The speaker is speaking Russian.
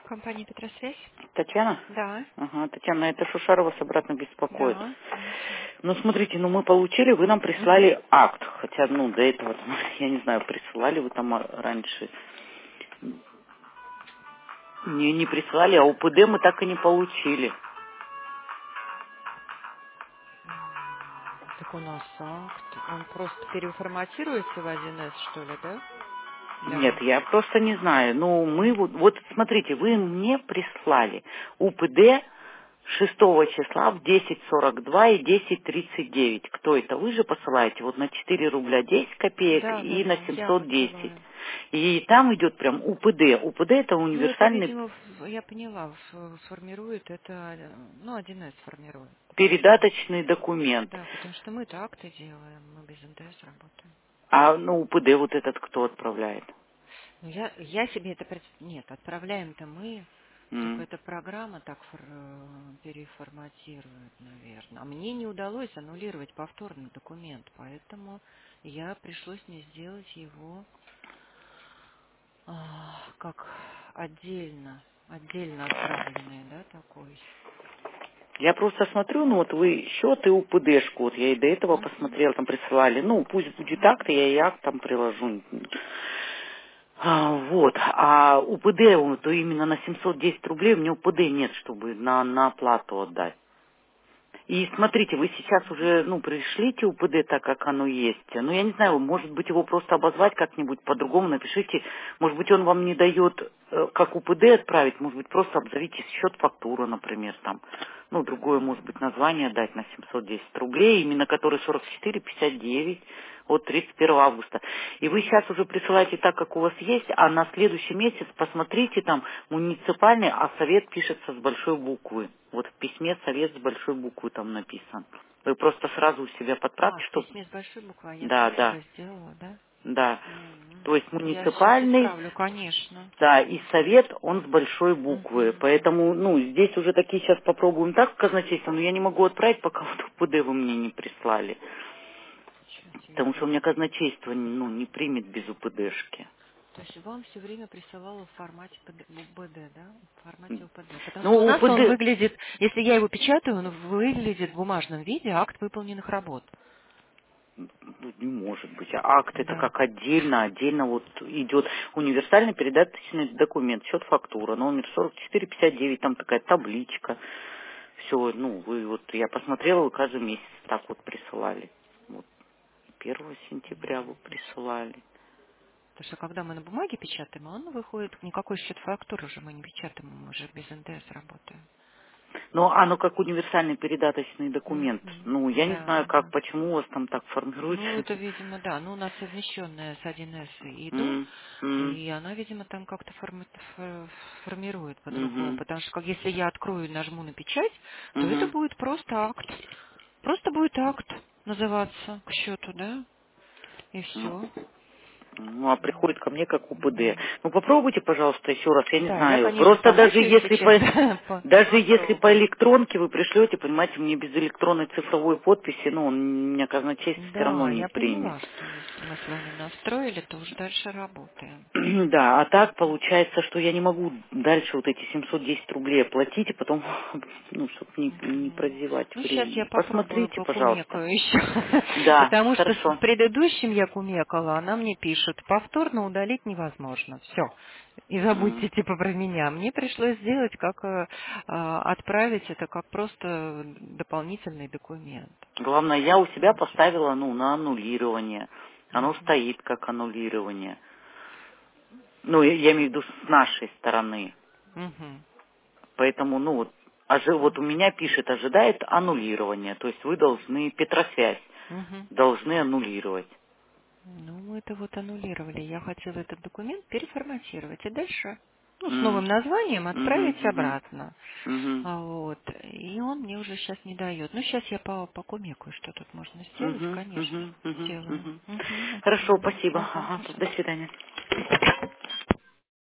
Компания Петросвязь? Татьяна? Да, Ага, Татьяна, это Шушарова вас обратно беспокоит. да, слушаю. Ну, смотрите, ну мы получили, вы нам Мгм. прислали акт. Хотя, ну, до этого, там, я не знаю, присылали вы там раньше. Не присылали, а УПД мы так и не получили. Так у нас акт. Он просто переформатируется в 1С, что ли, да? Для Нет, вас? я просто не знаю. Ну, мы вот смотрите, вы мне прислали УПД 6 числа в 10:42 и 10:39. Кто это? Вы же посылаете вот на 4 рубля 10 копеек Да, да, и на да, я 710. посылаю. И там идет прям УПД. УПД это Ну, это, универсальный видимо, я поняла, формирует это, ну, 1С формирует. Потому что, передаточный документ. да, потому что мы-то акты делаем, мы без НДС работаем. А ну УПД вот этот кто отправляет? Ну, я себе это нет, отправляем-то мы, только М. эта программа так переформатирует, наверное. А мне не удалось аннулировать повторный документ, поэтому я пришлось мне сделать его как отдельно отправленный, да, такой. Я просто смотрю, ну вот вы счет и УПДшку, вот я и до этого Мгм. посмотрела, там присылали, ну пусть будет акт, я и акт там приложу. Вот, а УПД, то именно на 710 рублей у меня УПД нет, чтобы на оплату отдать. И смотрите, вы сейчас уже, ну, пришлите УПД так, как оно есть. Ну, я не знаю, может быть, его просто обозвать как-нибудь по-другому, напишите. Может быть, он вам не дает, как УПД отправить, может быть, просто обзовите счет фактура, например, там. Ну, другое, может быть, название дать на 710 рублей, именно который 44,59 от 31 августа. И вы сейчас уже присылаете так, как у вас есть, а на следующий месяц посмотрите там муниципальный, а совет пишется с большой буквы. Вот в письме совет с большой буквы там написан. Вы просто сразу у себя подправьте, В что... письме с большой буквы, а я Да, да, красиво сделала, да? да. То есть Ну, я сейчас муниципальный, исправлю, конечно. да, и совет, он с большой буквы. Мгм. Поэтому, ну, здесь уже такие сейчас попробуем так в казначейство, но я не могу отправить, пока вот УПД вы мне не прислали. Сейчас я Потому что у меня вам... казначейство, ну, не примет без УПДшки. То есть вам все время присылало в формате УБД, да? В формате УПД. Потому что у Ну, нас он УПД, выглядит, если я его печатаю, он выглядит в бумажном виде акт выполненных работ. ну, не может быть. А акт это Да. как отдельно вот идет универсальный передаточный документ, счет фактура, номер 4459, там такая табличка. Все, ну, вы вот, я посмотрела, вы каждый месяц так вот присылали. Вот 1 сентября вы присылали. Потому что когда мы на бумаге печатаем, он выходит, никакой счет фактуры уже мы не печатаем, мы уже без НДС работаем. Но оно как универсальный передаточный документ. Ну, я не Да, знаю, как, да. почему у вас там так Ну, формируется. это, видимо, да. Ну, у нас совмещенная с 1С и ИДО, М, м, и она, видимо, там как-то формирует по-другому. мгм, Потому что если я открою и нажму на печать, то это мгм. будет просто акт. Просто будет акт называться к счету, да? И все. Ну, а приходит ко мне как УПД. Ну, попробуйте, пожалуйста, еще раз, я не Да, я, знаю. конечно, Просто даже помучаюсь если сейчас, по, да, даже если по попробую. электронке вы пришлете, понимаете, мне без электронной цифровой подписи, ну, он меня казначейство все равно Да, не я примет. поняла, что если мы с вами настроили, то уже дальше работаем. Да, а так получается, что я не могу дальше вот эти 710 рублей оплатить, и потом, ну, чтобы не прозевать Ну, сейчас я время. попробую Посмотрите, пожалуйста. покумекаю еще. Да, Потому что с хорошо. предыдущим я кумекала, она мне пишет, повторно удалить невозможно. Все. И М. забудьте типа про меня. Мне пришлось сделать, как отправить это как просто дополнительный документ. Главное, я у себя Получится. поставила, ну, на аннулирование. Оно Мгм. стоит как аннулирование. Ну, я имею в виду с нашей стороны. Мгм. Поэтому, ну, вот, вот у меня пишет, ожидает аннулирование. То есть вы должны, Петросвязь, Мгм. должны аннулировать. Ну, мы это вот аннулировали. Я хотела этот документ переформатировать и дальше, ну, с новым М. названием Мгм, отправить мгм, обратно. мгм, Вот. И он мне уже сейчас не дает. Ну, сейчас я покумекаю, что тут можно сделать, мгм, конечно, мгм, мгм, сделаю. мгм. Мгм, Хорошо, отправлю. спасибо. Ага, Ага, до до свидания. свидания.